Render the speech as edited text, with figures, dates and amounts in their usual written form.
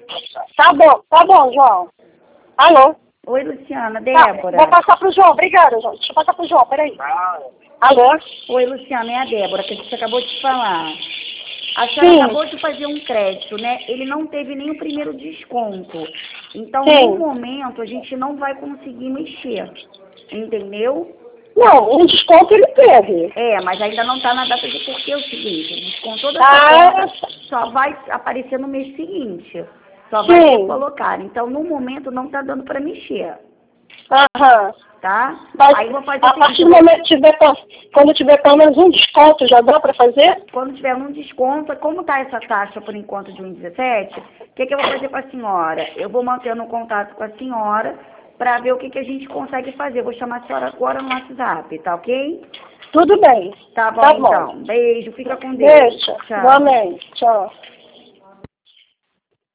Tá bom, João. Alô? Oi, Luciana, Tá, Débora. vou passar pro João, obrigada, João. Deixa eu passar pro João, peraí. Alô? Oi, Luciana, é a Débora, que a gente acabou de falar. A senhora Sim. acabou de fazer um crédito, né? Ele não teve nem o primeiro desconto. Então, Sim. no momento, a gente não vai conseguir mexer. Entendeu? Não, um desconto ele teve. É, mas ainda não está na data de porque é o seguinte, o desconto da Ah, sua conta só vai aparecer no mês seguinte. Só vai ser colocado. Então, no momento, não está dando para mexer. Aham. Tá? Mas Aí eu vou fazer a o seguinte, partir do momento que quando tiver pelo menos um desconto, já dá para fazer? quando tiver um desconto, como está essa taxa por enquanto de 1,17, o que eu vou fazer com a senhora? Eu vou mantendo um contato com a senhora para ver o que a gente consegue fazer. Vou chamar a senhora agora no WhatsApp, tá ok? Tudo bem. Tá bom, Tá bom. então. Beijo, fica com Deus. Beijo. Tchau. Igualmente. Tchau.